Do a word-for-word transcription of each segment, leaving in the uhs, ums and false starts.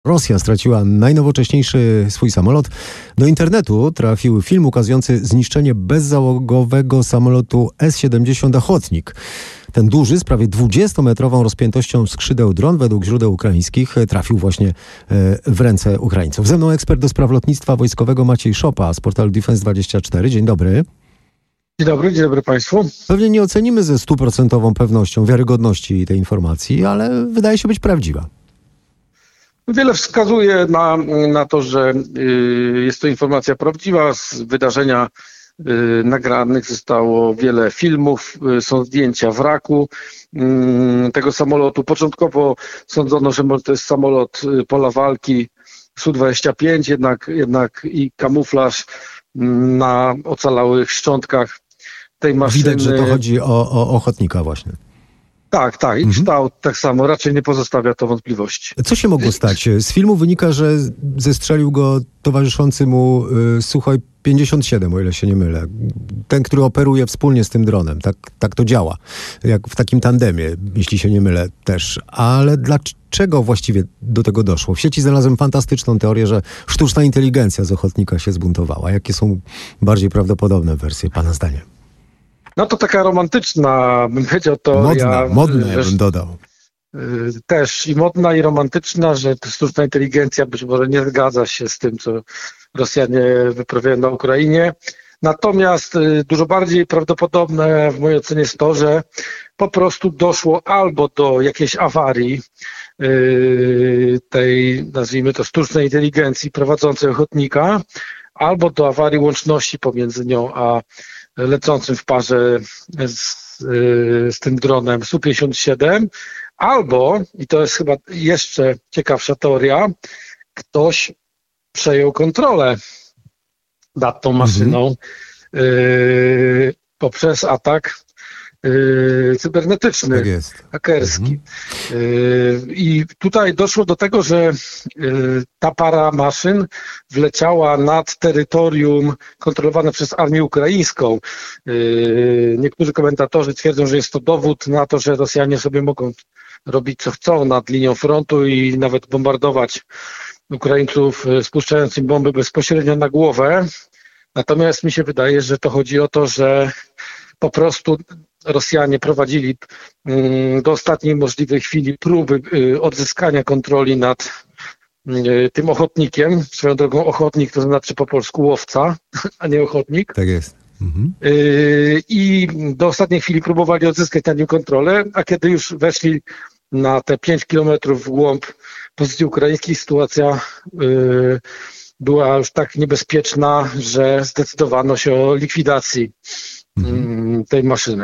Rosja straciła najnowocześniejszy swój samolot. Do internetu trafił film ukazujący zniszczenie bezzałogowego samolotu S siedemdziesiąt Ochotnik. Ten duży, z prawie dwudziestometrową rozpiętością skrzydeł dron, według źródeł ukraińskich, trafił właśnie w ręce Ukraińców. Ze mną ekspert do spraw lotnictwa wojskowego Maciej Szopa z portalu Defense dwadzieścia cztery. Dzień dobry. Dzień dobry, dzień dobry Państwu. Pewnie nie ocenimy ze stuprocentową pewnością wiarygodności tej informacji, ale wydaje się być prawdziwa. Wiele wskazuje na, na to, że y, jest to informacja prawdziwa. Z wydarzenia y, nagranych zostało wiele filmów, y, są zdjęcia wraku y, tego samolotu. Początkowo sądzono, że to jest samolot y, pola walki S U dwadzieścia pięć, jednak, jednak i kamuflaż y, na ocalałych szczątkach tej maszyny. Widać, że to chodzi o, o Ochotnika właśnie. Tak, tak. I mhm. kształt tak samo. Raczej nie pozostawia to wątpliwości. Co się mogło stać? Z filmu wynika, że zestrzelił go towarzyszący mu y, Suchoj pięćdziesiąt siedem, o ile się nie mylę. Ten, który operuje wspólnie z tym dronem. Tak, tak to działa. Jak w takim tandemie, jeśli się nie mylę też. Ale dlaczego właściwie do tego doszło? W sieci znalazłem fantastyczną teorię, że sztuczna inteligencja z Ochotnika się zbuntowała. Jakie są bardziej prawdopodobne wersje, pana zdaniem? No to taka romantyczna, bym powiedział to... Modna, ja, modna, ja że, bym dodał. Też i modna, i romantyczna, że sztuczna inteligencja być może nie zgadza się z tym, co Rosjanie wyprawiają na Ukrainie. Natomiast dużo bardziej prawdopodobne w mojej ocenie jest to, że po prostu doszło albo do jakiejś awarii tej, nazwijmy to, sztucznej inteligencji prowadzącej Ochotnika, albo do awarii łączności pomiędzy nią a lecącym w parze z, z tym dronem S U pięćdziesiąt siedem, albo, i to jest chyba jeszcze ciekawsza teoria, ktoś przejął kontrolę nad tą maszyną mhm. y, poprzez atak y, cybernetyczny, tak jest. hakerski. Mhm. Y, I tutaj doszło do tego, że y, ta para maszyn wleciała nad terytorium kontrolowane przez armię ukraińską. Y, niektórzy komentatorzy twierdzą, że jest to dowód na to, że Rosjanie sobie mogą robić co chcą nad linią frontu i nawet bombardować Ukraińców, spuszczając im bomby bezpośrednio na głowę. Natomiast mi się wydaje, że to chodzi o to, że po prostu Rosjanie prowadzili do ostatniej możliwej chwili próby odzyskania kontroli nad tym Ochotnikiem. Swoją drogą Ochotnik to znaczy po polsku łowca, a nie ochotnik. Tak jest. Mhm. I do ostatniej chwili próbowali odzyskać nad nim kontrolę, a kiedy już weszli na te pięć kilometrów w głąb pozycji ukraińskiej, sytuacja była już tak niebezpieczna, że zdecydowano się o likwidacji mhm. tej maszyny.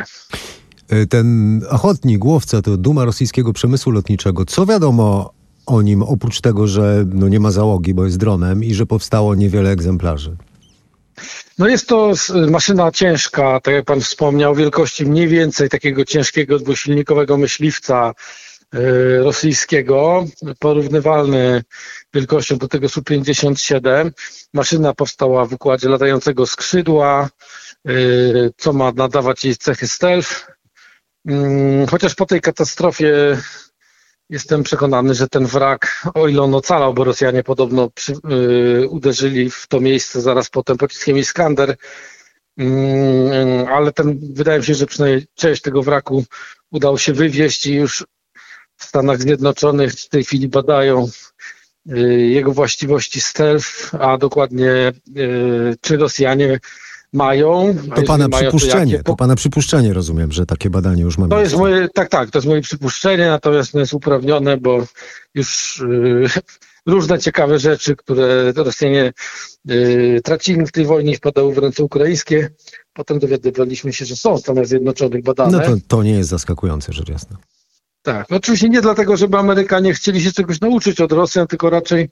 Ten Ochotnik, łowca, to duma rosyjskiego przemysłu lotniczego. Co wiadomo o nim, oprócz tego, że no nie ma załogi, bo jest dronem i że powstało niewiele egzemplarzy? No jest to maszyna ciężka, tak jak pan wspomniał, wielkości mniej więcej takiego ciężkiego dwusilnikowego myśliwca y, rosyjskiego, porównywalny wielkością do tego S U pięćdziesiąt siedem. Maszyna powstała w układzie latającego skrzydła, y, co ma nadawać jej cechy stealth. Y, chociaż po tej katastrofie jestem przekonany, że ten wrak, o ile on ocalał, bo Rosjanie podobno przy, y, uderzyli w to miejsce zaraz potem pociskiem Iskander, y, ale ten, wydaje mi się, że przynajmniej część tego wraku udało się wywieźć i już w Stanach Zjednoczonych w tej chwili badają y, jego właściwości stealth, a dokładnie y, czy Rosjanie mają. To pana mają, przypuszczenie, to, jakie... to pana przypuszczenie, rozumiem, że takie badanie już mamy. To jest moje, tak, tak, to jest moje przypuszczenie, natomiast nie jest uprawnione, bo już yy, różne ciekawe rzeczy, które Rosjanie yy, tracili w tej wojnie, wpadały w ręce ukraińskie. Potem dowiadywaliśmy się, że są w Stanach Zjednoczonych badane. No to, to nie jest zaskakujące, rzecz jasna. Tak, oczywiście nie dlatego, żeby Amerykanie chcieli się czegoś nauczyć od Rosjan, tylko raczej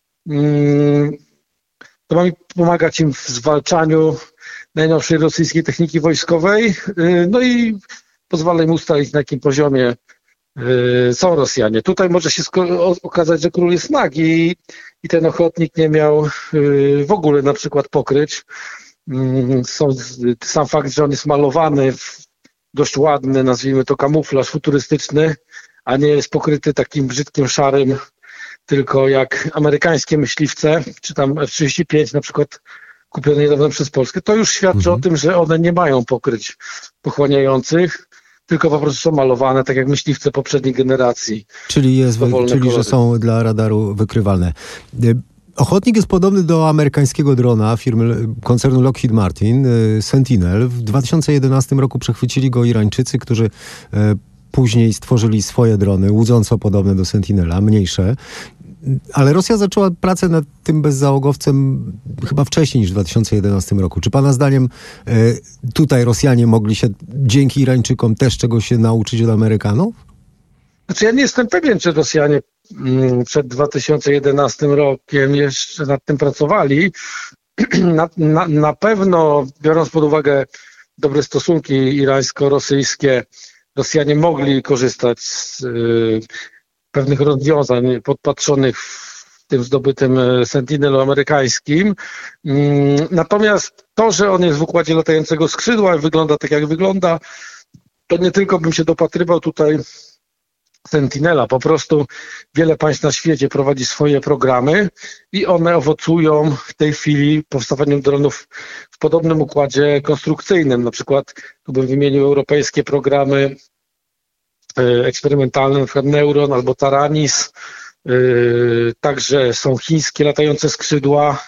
yy, to ma pomagać im w zwalczaniu najnowszej rosyjskiej techniki wojskowej, no i pozwala im ustalić, na jakim poziomie są Rosjanie. Tutaj może się okazać, że król jest nagi i ten Ochotnik nie miał w ogóle na przykład pokryć. Są, sam fakt, że on jest malowany w dość ładny, nazwijmy to kamuflaż futurystyczny, a nie jest pokryty takim brzydkim, szarym tylko jak amerykańskie myśliwce, czy tam F trzydzieści pięć na przykład kupione niedawno przez Polskę, to już świadczy mhm. o tym, że one nie mają pokryć pochłaniających, tylko po prostu są malowane, tak jak myśliwce poprzedniej generacji. Czyli, jest, czyli że są dla radaru wykrywalne. Ochotnik jest podobny do amerykańskiego drona firmy koncernu Lockheed Martin, Sentinel. W dwa tysiące jedenastym roku przechwycili go Irańczycy, którzy później stworzyli swoje drony, łudząco podobne do Sentinela, mniejsze. Ale Rosja zaczęła pracę nad tym bezzałogowcem chyba wcześniej niż w dwa tysiące jedenastym roku. Czy pana zdaniem tutaj Rosjanie mogli się dzięki Irańczykom też czegoś się nauczyć od Amerykanów? Znaczy ja nie jestem pewien, czy Rosjanie przed dwa tysiące jedenastym rokiem jeszcze nad tym pracowali. Na, na, na pewno, biorąc pod uwagę dobre stosunki irańsko-rosyjskie, Rosjanie mogli korzystać z y, pewnych rozwiązań podpatrzonych w tym zdobytym Sentinelu amerykańskim. Y, natomiast to, że on jest w układzie latającego skrzydła i wygląda tak, jak wygląda, to nie tylko bym się dopatrywał tutaj Sentinela. Po prostu wiele państw na świecie prowadzi swoje programy i one owocują w tej chwili powstawaniem dronów w podobnym układzie konstrukcyjnym. Na przykład tu bym wymienił europejskie programy eksperymentalne, na przykład Neuron albo Taranis. Także są chińskie latające skrzydła,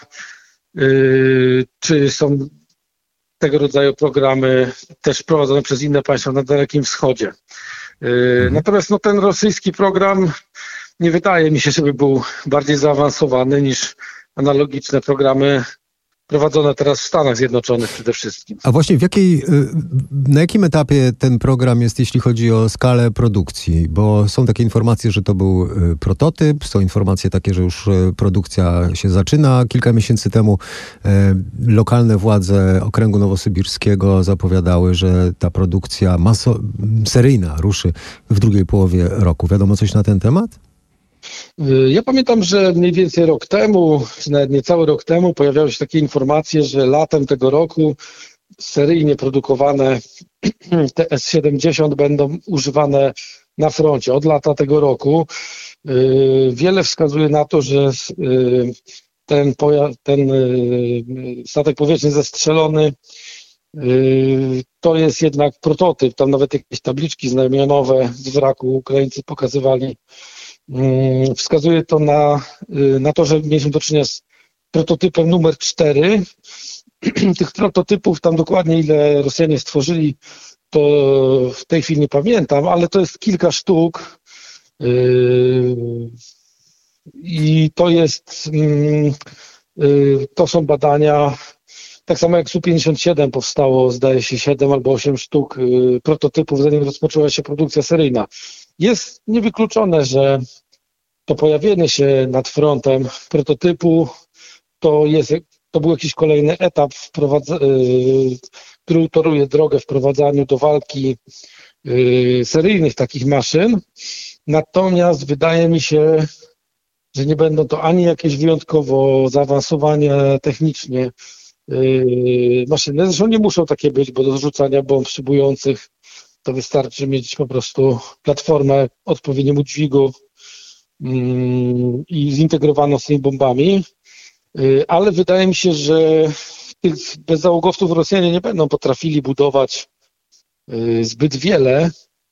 czy są tego rodzaju programy też prowadzone przez inne państwa na Dalekim Wschodzie. Mhm. Natomiast no, ten rosyjski program nie wydaje mi się, żeby był bardziej zaawansowany niż analogiczne programy prowadzone teraz w Stanach Zjednoczonych przede wszystkim. A właśnie w jakiej, na jakim etapie ten program jest, jeśli chodzi o skalę produkcji? Bo są takie informacje, że to był prototyp, są informacje takie, że już produkcja się zaczyna. Kilka miesięcy temu lokalne władze okręgu nowosybirskiego zapowiadały, że ta produkcja maso- seryjna ruszy w drugiej połowie roku. Wiadomo coś na ten temat? Ja pamiętam, że mniej więcej rok temu, czy nawet niecały rok temu pojawiały się takie informacje, że latem tego roku seryjnie produkowane te S siedemdziesiąt będą używane na froncie od lata tego roku. Wiele wskazuje na to, że ten, poja- ten statek powietrzny zestrzelony to jest jednak prototyp. Tam nawet jakieś tabliczki znamionowe z wraku Ukraińcy pokazywali. Wskazuje to na, na to, że mieliśmy do czynienia z prototypem numer cztery. Tych prototypów tam dokładnie ile Rosjanie stworzyli, to w tej chwili nie pamiętam, ale to jest kilka sztuk i to jest to są badania, tak samo jak S U pięćdziesiąt siedem powstało, zdaje się, siedem albo osiem sztuk prototypów, zanim rozpoczęła się produkcja seryjna. Jest niewykluczone, że to pojawienie się nad frontem prototypu to, jest, to był jakiś kolejny etap, wprowadza- yy, który utoruje drogę w wprowadzaniu do walki yy, seryjnych takich maszyn. Natomiast wydaje mi się, że nie będą to ani jakieś wyjątkowo zaawansowane technicznie yy, maszyny. Zresztą nie muszą takie być, bo do zrzucania bomb szybujących to wystarczy mieć po prostu platformę odpowiedniemu dźwigu mm, i zintegrowaną z tymi bombami, yy, ale wydaje mi się, że tych bezzałogowców Rosjanie nie będą potrafili budować yy, zbyt wiele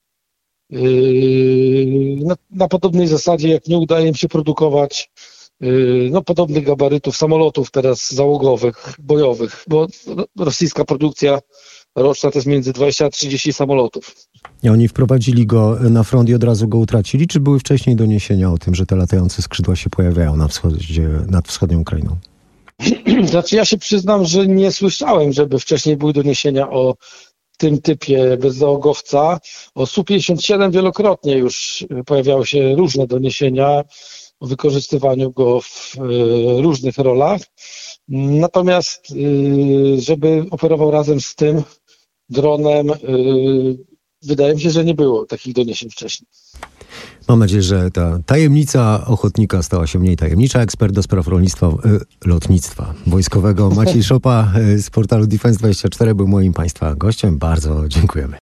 yy, na, na podobnej zasadzie, jak nie udaje im się produkować yy, no, podobnych gabarytów samolotów teraz załogowych, bojowych, bo rosyjska produkcja roczna to jest między dwadzieścia a trzydzieści samolotów. I oni wprowadzili go na front i od razu go utracili? Czy były wcześniej doniesienia o tym, że te latające skrzydła się pojawiają na wschodzie, nad wschodnią Ukrainą? Znaczy ja się przyznam, że nie słyszałem, żeby wcześniej były doniesienia o tym typie bezzałogowca. O S U pięćdziesiąt siedem wielokrotnie już pojawiały się różne doniesienia o wykorzystywaniu go w różnych rolach. Natomiast żeby operował razem z tym dronem, wydaje mi się, że nie było takich doniesień wcześniej. Mam nadzieję, że ta tajemnica ochotnika stała się mniej tajemnicza. Ekspert do spraw rolnictwa, y, lotnictwa wojskowego Maciej Szopa z portalu Defense dwadzieścia cztery był moim Państwa gościem. Bardzo dziękujemy.